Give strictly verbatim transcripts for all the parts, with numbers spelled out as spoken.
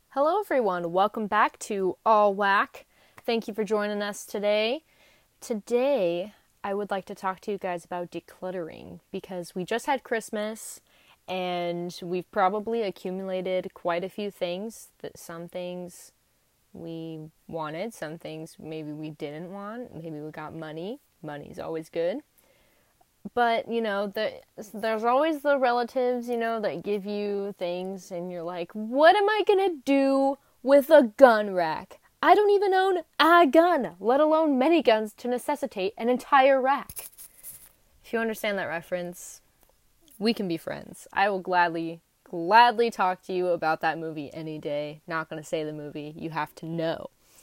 Hello everyone, welcome back to All Whack. Thank you for joining us today. Today, I would like to talk to you guys about decluttering because we just had Christmas and we've probably accumulated quite a few things. That some things we wanted, some things maybe we didn't want, maybe we got money. Money's always good. But, you know, the, there's always the relatives, you know, that give you things and you're like, what am I going to do with a gun rack? I don't even own a gun, let alone many guns to necessitate an entire rack. If you understand that reference, we can be friends. I will gladly, gladly talk to you about that movie any day. Not going to say the movie. You have to know.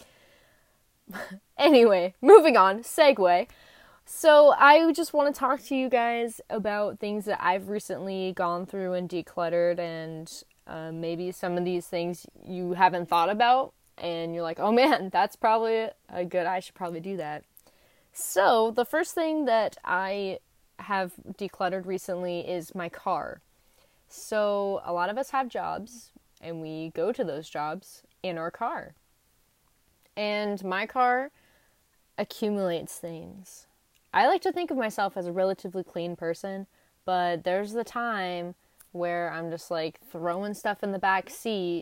Anyway, moving on. Segue. So I just want to talk to you guys about things that I've recently gone through and decluttered, and uh, maybe some of these things you haven't thought about and you're like, oh man, that's probably a good, I should probably do that. So the first thing that I have decluttered recently is my car. So a lot of us have jobs and we go to those jobs in our car. And my car accumulates things. I like to think of myself as a relatively clean person, but there's the time where I'm just like throwing stuff in the back seat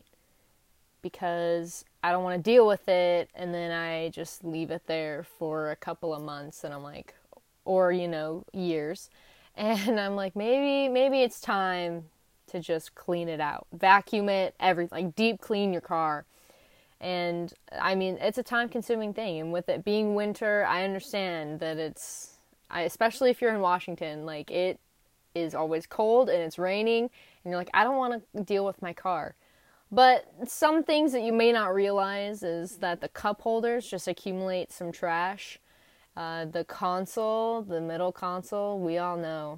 because I don't want to deal with it, and then I just leave it there for a couple of months, and I'm like, or, you know, years, and I'm like, maybe, maybe it's time to just clean it out, vacuum it, everything, like deep clean your car. And, I mean, it's a time-consuming thing, and with it being winter, I understand that it's, I, especially if you're in Washington, like, it is always cold, and it's raining, and you're like, I don't want to deal with my car. But some things that you may not realize is that the cup holders just accumulate some trash. Uh, the console, the middle console, we all know.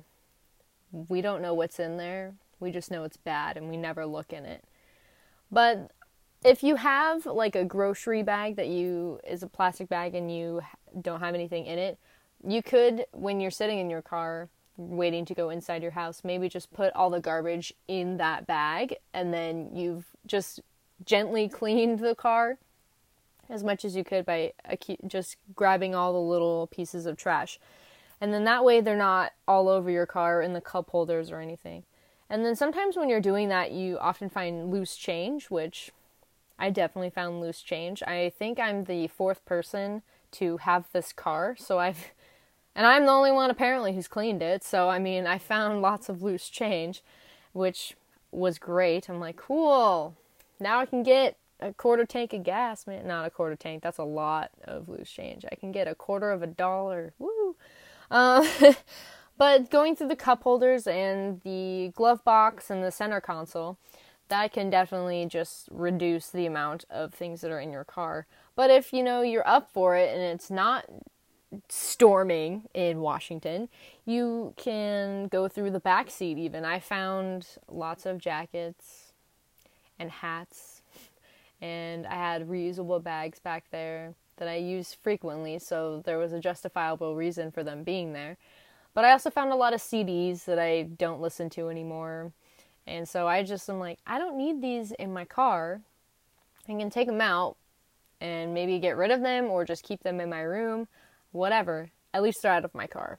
We don't know what's in there. We just know it's bad, and we never look in it. But if you have like a grocery bag that you is a plastic bag and you don't have anything in it, you could, when you're sitting in your car waiting to go inside your house, maybe just put all the garbage in that bag, and then you've just gently cleaned the car as much as you could by just grabbing all the little pieces of trash. And then that way they're not all over your car in the cup holders or anything. And then sometimes when you're doing that, you often find loose change, which I definitely found loose change. I think I'm the fourth person to have this car, so I've, and I'm the only one apparently who's cleaned it, so I mean, I found lots of loose change, which was great. I'm like, cool, now I can get a quarter tank of gas, man, not a quarter tank, that's a lot of loose change. I can get a quarter of a dollar, woo! Um, but going through the cup holders and the glove box and the center console, that can definitely just reduce the amount of things that are in your car. But if, you know, you're up for it and it's not storming in Washington, you can go through the back seat even. I found lots of jackets and hats, and I had reusable bags back there that I use frequently, so there was a justifiable reason for them being there. But I also found a lot of C Ds that I don't listen to anymore. And so I just am like, I don't need these in my car. I can take them out and maybe get rid of them or just keep them in my room, whatever. At least they're out of my car.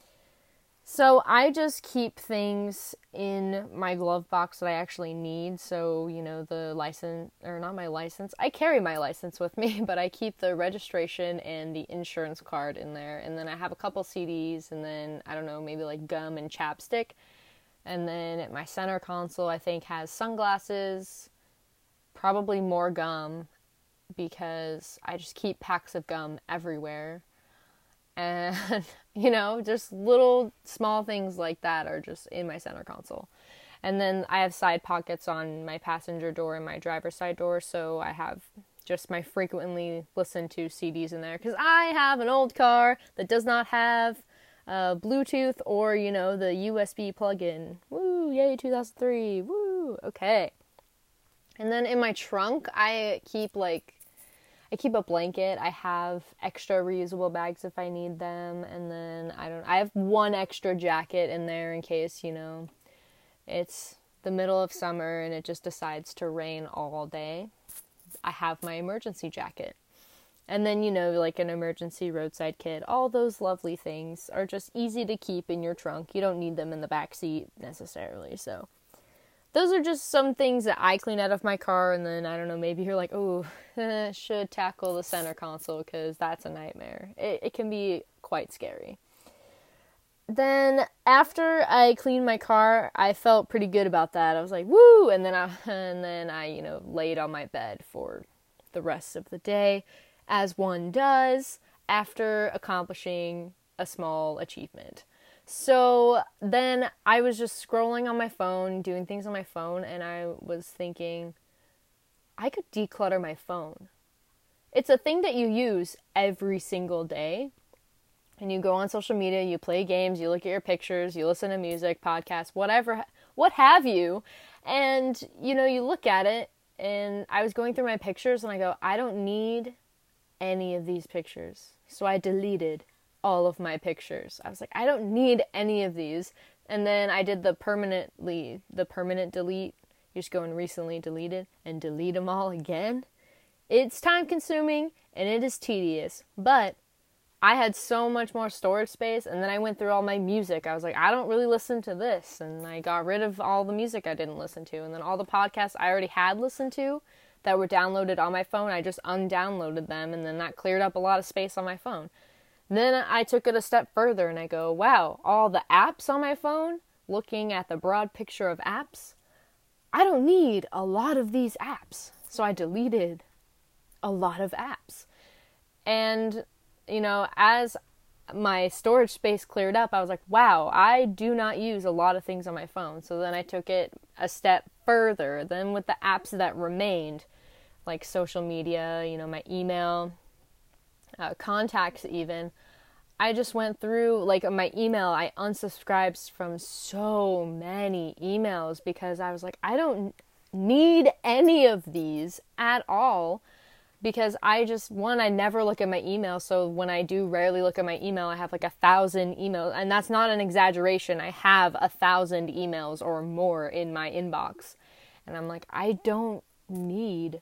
So I just keep things in my glove box that I actually need. So, you know, the license, or not my license. I carry my license with me, but I keep the registration and the insurance card in there. And then I have a couple C Ds and then, I don't know, maybe like gum and chapstick. And then at my center console, I think, has sunglasses, probably more gum, because I just keep packs of gum everywhere. And, you know, just little small things like that are just in my center console. And then I have side pockets on my passenger door and my driver's side door, so I have just my frequently listened to C Ds in there, because I have an old car that does not have Uh, Bluetooth or, you know, the U S B plug-in. Woo, yay, two thousand three, woo, okay. And then in my trunk, I keep, like, I keep a blanket. I have extra reusable bags if I need them, and then, I don't, I have one extra jacket in there in case, you know, it's the middle of summer and it just decides to rain all day, I have my emergency jacket. And then, you know, like an emergency roadside kit, all those lovely things are just easy to keep in your trunk. You don't need them in the back seat necessarily. So those are just some things that I clean out of my car. And then, I don't know, maybe you're like, oh, should tackle the center console because that's a nightmare. It, it can be quite scary. Then after I cleaned my car, I felt pretty good about that. I was like, woo! And then I, and then I, you know, laid on my bed for the rest of the day, as one does after accomplishing a small achievement. So then I was just scrolling on my phone, doing things on my phone, and I was thinking, I could declutter my phone. It's a thing that you use every single day. And you go on social media, you play games, you look at your pictures, you listen to music, podcasts, whatever, what have you. And, you know, you look at it, and I was going through my pictures, and I go, I don't need any of these pictures. So I deleted all of my pictures. I was like, I don't need any of these. And then I did the permanently, the permanent delete. You just go and recently deleted and delete them all again. It's time consuming and it is tedious, but I had so much more storage space. And then I went through all my music. I was like, I don't really listen to this. And I got rid of all the music I didn't listen to. And then all the podcasts I already had listened to that were downloaded on my phone, I just undownloaded them, and then that cleared up a lot of space on my phone. Then I took it a step further, and I go, wow, all the apps on my phone, looking at the broad picture of apps, I don't need a lot of these apps. So I deleted a lot of apps. And, you know, as my storage space cleared up, I was like, wow, I do not use a lot of things on my phone. So then I took it a step further. Then with the apps that remained, like social media, you know, my email, uh, contacts even, I just went through, like, my email, I unsubscribed from so many emails because I was like, I don't need any of these at all. Because I just, one, I never look at my email, so when I do rarely look at my email, I have like a thousand emails, and that's not an exaggeration. I have a thousand emails or more in my inbox, and I'm like, I don't need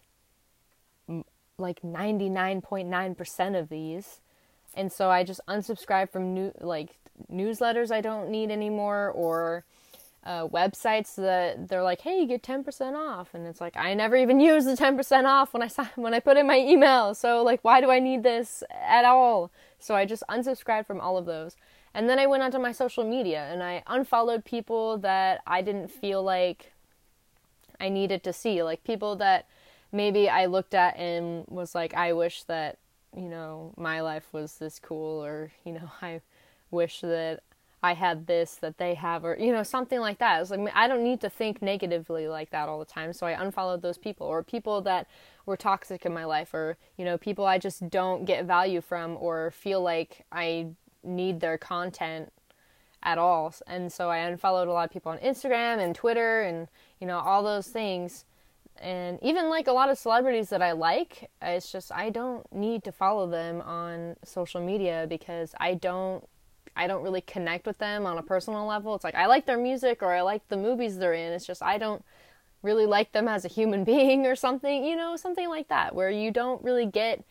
like ninety-nine point nine percent of these, and so I just unsubscribe from new like newsletters I don't need anymore, or Uh, websites that they're like, hey, you get ten percent off, and it's like, I never even use the ten percent off when I sign, when I put in my email, so like, why do I need this at all? So I just unsubscribed from all of those, and then I went onto my social media, and I unfollowed people that I didn't feel like I needed to see, like people that maybe I looked at and was like, I wish that, you know, my life was this cool, or, you know, I wish that I had this that they have, or, you know, something like that. It's like, I don't need to think negatively like that all the time. So I unfollowed those people, or people that were toxic in my life, or, you know, people I just don't get value from or feel like I need their content at all. And so I unfollowed a lot of people on Instagram and Twitter and, you know, all those things. And even like a lot of celebrities that I like, it's just, I don't need to follow them on social media because I don't I don't really connect with them on a personal level. It's like, I like their music or I like the movies they're in. It's just, I don't really like them as a human being or something, you know, something like that, where you don't really get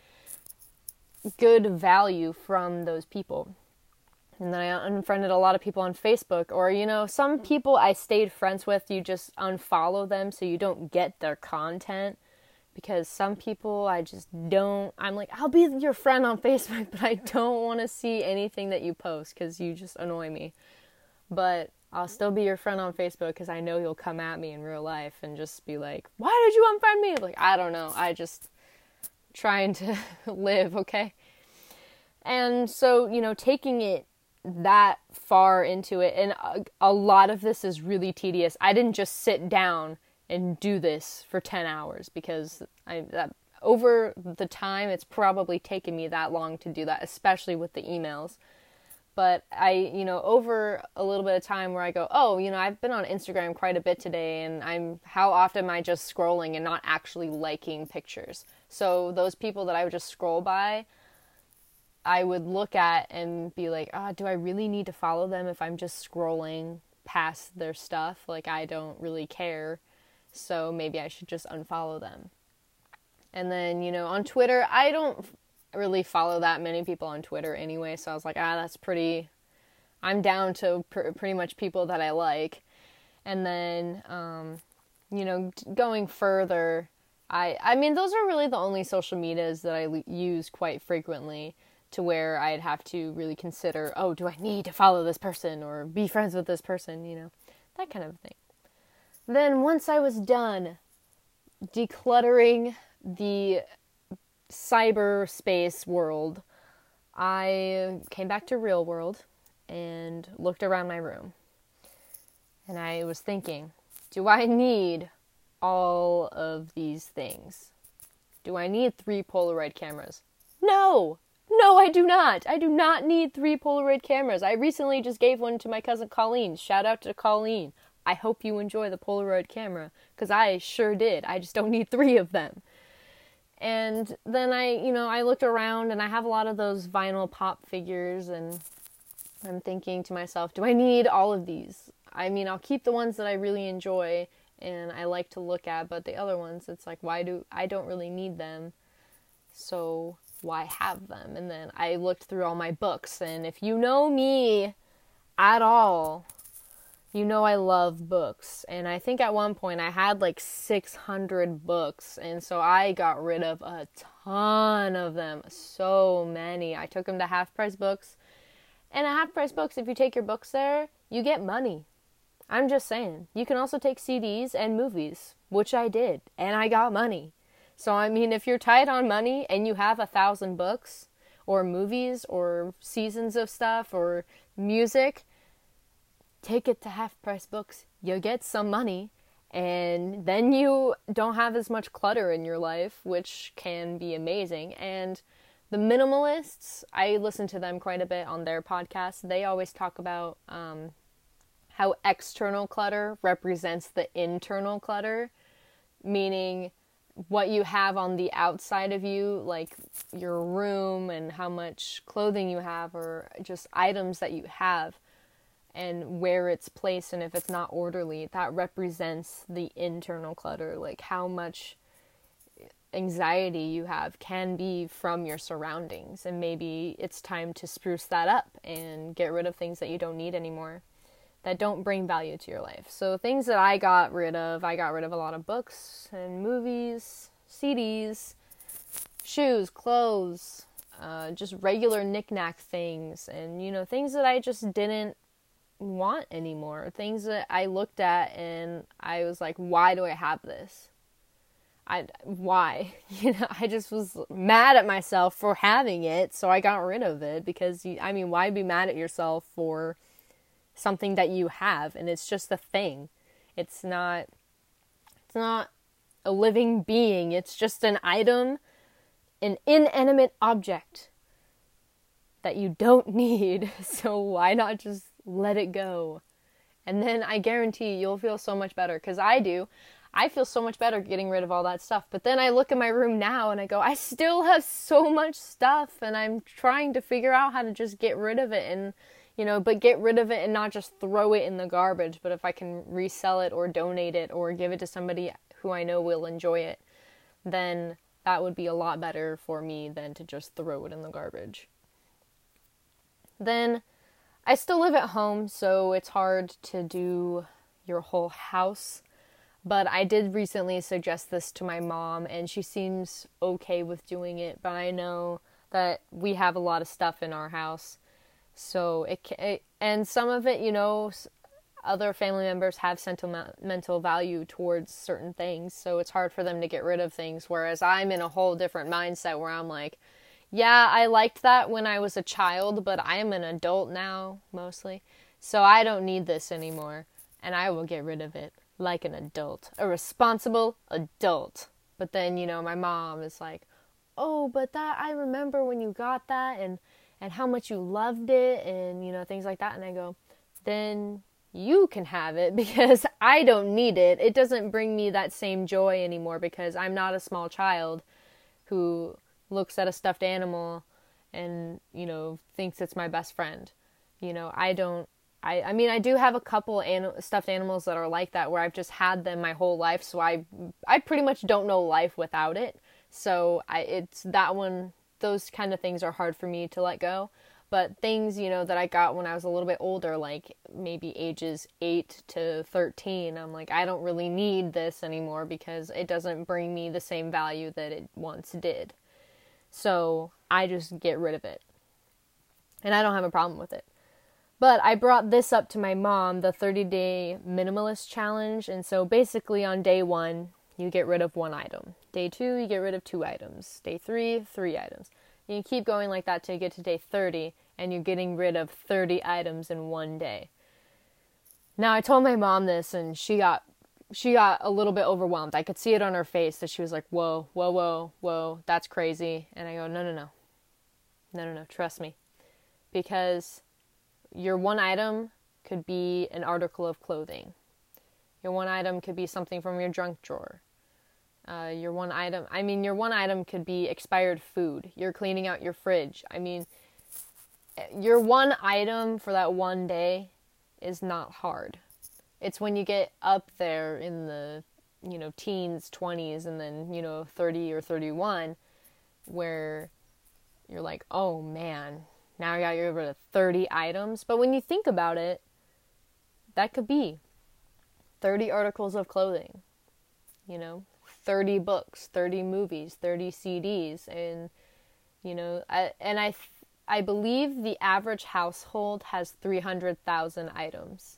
good value from those people. And then I unfriended a lot of people on Facebook, or, you know, some people I stayed friends with, you just unfollow them so you don't get their content. Because some people I just don't, I'm like, I'll be your friend on Facebook, but I don't want to see anything that you post because you just annoy me. But I'll still be your friend on Facebook because I know you'll come at me in real life and just be like, why did you unfriend me? Like, I don't know. I just trying to live, okay? And so, you know, taking it that far into it, and a, a lot of this is really tedious. I didn't just sit down and do this for ten hours because I that over the time it's probably taken me that long to do that, especially with the emails. But I, you know, over a little bit of time where I go, oh, you know, I've been on Instagram quite a bit today, and I'm, how often am I just scrolling and not actually liking pictures? So those people that I would just scroll by, I would look at and be like, ah, oh, do I really need to follow them if I'm just scrolling past their stuff. Like, I don't really care, so maybe I should just unfollow them. And then, you know, on Twitter, I don't really follow that many people on Twitter anyway, so I was like, ah, that's pretty, I'm down to pr- pretty much people that I like. And then, um, you know, going further, I, I mean, those are really the only social medias that I l- use quite frequently, to where I'd have to really consider, oh, do I need to follow this person or be friends with this person, you know, that kind of thing. Then once I was done decluttering the cyberspace world, I came back to real world and looked around my room. And I was thinking, do I need all of these things? Do I need three Polaroid cameras? No! No, I do not! I do not need three Polaroid cameras. I recently just gave one to my cousin Colleen. Shout out to Colleen. I hope you enjoy the Polaroid camera, because I sure did. I just don't need three of them. And then I, you know, I looked around, and I have a lot of those vinyl pop figures, and I'm thinking to myself, do I need all of these? I mean, I'll keep the ones that I really enjoy and I like to look at, but the other ones, it's like, why do, I don't really need them, so why have them? And then I looked through all my books, and if you know me at all, you know I love books, and I think at one point I had like six hundred books, and so I got rid of a ton of them, so many. I took them to Half Price Books, and at Half Price Books, if you take your books there, you get money. I'm just saying. You can also take C Ds and movies, which I did, and I got money. So, I mean, if you're tight on money and you have a thousand books, or movies, or seasons of stuff, or music, take it to Half Price Books. You get some money, and then you don't have as much clutter in your life, which can be amazing. And the minimalists, I listen to them quite a bit on their podcast. They always talk about um, how external clutter represents the internal clutter, meaning what you have on the outside of you, like your room and how much clothing you have, or just items that you have, and where it's placed, and if it's not orderly, that represents the internal clutter, like how much anxiety you have can be from your surroundings, and maybe it's time to spruce that up and get rid of things that you don't need anymore, that don't bring value to your life. So things that I got rid of, I got rid of a lot of books and movies, C Ds, shoes, clothes, uh, just regular knick-knack things, and, you know, things that I just didn't want anymore, things that I looked at and I was like, why do I have this? I why you know I just was mad at myself for having it, so I got rid of it, because you, I mean, why be mad at yourself for something that you have, and it's just a thing. It's not it's not a living being, it's just an item, an inanimate object that you don't need. So why not just let it go? And then I guarantee you'll feel so much better, because I do. I feel so much better getting rid of all that stuff. But then I look at my room now and I go, I still have so much stuff, and I'm trying to figure out how to just get rid of it, and, you know, but get rid of it and not just throw it in the garbage, but if I can resell it or donate it or give it to somebody who I know will enjoy it, then that would be a lot better for me than to just throw it in the garbage. Then I still live at home, so it's hard to do your whole house, but I did recently suggest this to my mom, and she seems okay with doing it, but I know that we have a lot of stuff in our house, so it, it and some of it, you know, other family members have sentimental value towards certain things, so it's hard for them to get rid of things, whereas I'm in a whole different mindset where I'm like, yeah, I liked that when I was a child, but I am an adult now, mostly, so I don't need this anymore, and I will get rid of it like an adult, a responsible adult. But then, you know, my mom is like, oh, but that, I remember when you got that, and, and how much you loved it, and, you know, things like that, and I go, then you can have it, because I don't need it. It doesn't bring me that same joy anymore, because I'm not a small child who looks at a stuffed animal and, you know, thinks it's my best friend. You know, I don't, I, I mean, I do have a couple an- stuffed animals that are like that, where I've just had them my whole life, so I I pretty much don't know life without it. So I it's that one, those kind of things are hard for me to let go. But things, you know, that I got when I was a little bit older, like maybe ages eight to thirteen, I'm like, I don't really need this anymore because it doesn't bring me the same value that it once did. So I just get rid of it. And I don't have a problem with it. But I brought this up to my mom, the thirty-day minimalist challenge. And so basically on day one, you get rid of one item. Day two, you get rid of two items. Day three, three items. And you keep going like that till you get to day thirty, and you're getting rid of thirty items in one day. Now, I told my mom this, and she got she got a little bit overwhelmed. I could see it on her face that she was like, whoa, whoa, whoa, whoa, that's crazy. And I go, no, no, no. No, no, no, trust me. Because your one item could be an article of clothing. Your one item could be something from your junk drawer. Uh, your one item, I mean, your one item could be expired food. You're cleaning out your fridge. I mean, your one item for that one day is not hard. It's when you get up there in the, you know, teens, twenties, and then, you know, thirty or thirty-one, where you're like, oh man, now I got rid of thirty items. But when you think about it, that could be thirty articles of clothing, you know, thirty books, thirty movies, thirty C Ds, and, you know, I, and I, I believe the average household has three hundred thousand items,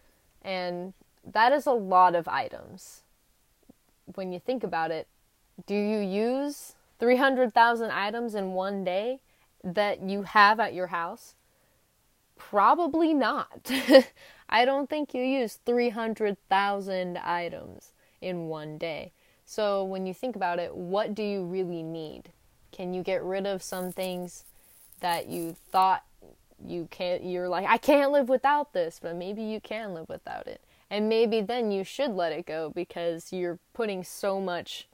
and that is a lot of items. When you think about it, do you use three hundred thousand items in one day that you have at your house? Probably not. I don't think you use three hundred thousand items in one day. So when you think about it, what do you really need? Can you get rid of some things that you thought you can't, you're like, I can't live without this, but maybe you can live without it. And maybe then you should let it go because you're putting so much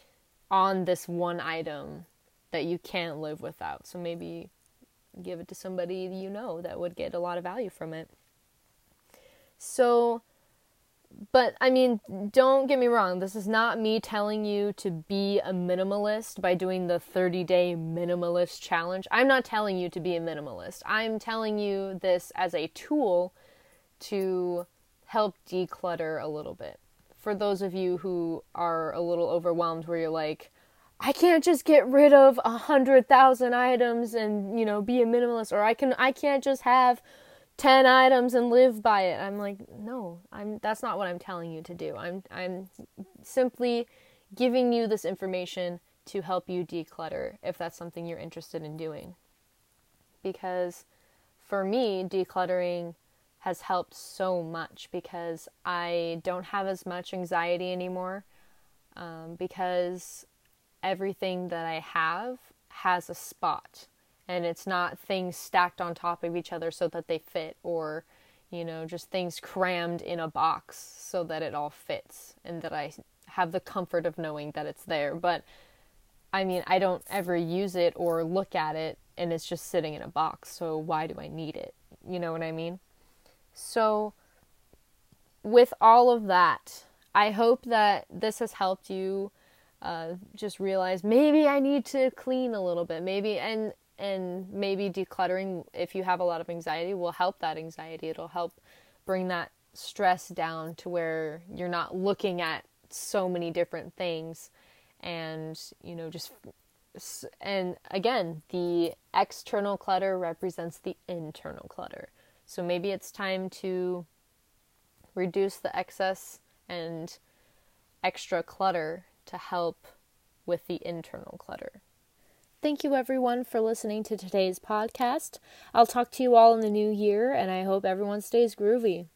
on this one item that you can't live without. So maybe give it to somebody you know that would get a lot of value from it. So, but I mean, don't get me wrong. This is not me telling you to be a minimalist by doing the thirty-day minimalist challenge. I'm not telling you to be a minimalist. I'm telling you this as a tool to help declutter a little bit. For those of you who are a little overwhelmed where you're like, I can't just get rid of a hundred thousand items and, you know, be a minimalist, or I can, I can't just have ten items and live by it. I'm like, no, I'm, that's not what I'm telling you to do. I'm, I'm simply giving you this information to help you declutter if that's something you're interested in doing. Because for me, decluttering has helped so much because I don't have as much anxiety anymore, um, because everything that I have has a spot, and it's not things stacked on top of each other so that they fit, or, you know, just things crammed in a box so that it all fits and that I have the comfort of knowing that it's there. But I mean, I don't ever use it or look at it, and it's just sitting in a box, so why do I need it? You know what I mean? So with all of that, I hope that this has helped you uh, just realize maybe I need to clean a little bit. Maybe, and and maybe decluttering, if you have a lot of anxiety, will help that anxiety. It'll help bring that stress down to where you're not looking at so many different things. And, you know, just, and again, the external clutter represents the internal clutter. So maybe it's time to reduce the excess and extra clutter to help with the internal clutter. Thank you everyone for listening to today's podcast. I'll talk to you all in the new year, and I hope everyone stays groovy.